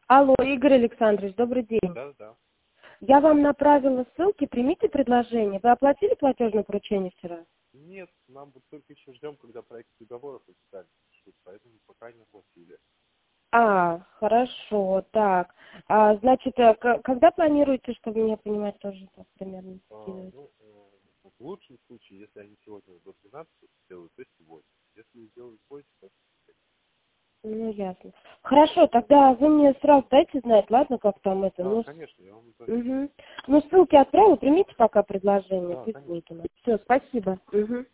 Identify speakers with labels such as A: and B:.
A: Алло, Игорь Александрович, добрый день.
B: Да, да.
A: Я вам направила ссылки, примите предложение. Вы оплатили платежное поручение вчера?
B: Нет, нам вот только еще ждем, когда проект договоров официально пишут, поэтому пока не оплатили.
A: Хорошо, так. Значит, когда планируете, чтобы меня понимать тоже так примерно скидывать?
B: В лучшем случае, если они сегодня до 12 сделают, то сегодня. Если сделают позже, то...
A: Ну, ясно. Хорошо, тогда вы мне сразу дайте знать, ладно, как там это?
B: Да,
A: Ну,
B: конечно, я вам звоню.
A: угу. Ну, ссылки отправила, примите пока предложение,
B: Да,
A: пусть
B: конечно.
A: будут у нас. Все, спасибо. Угу.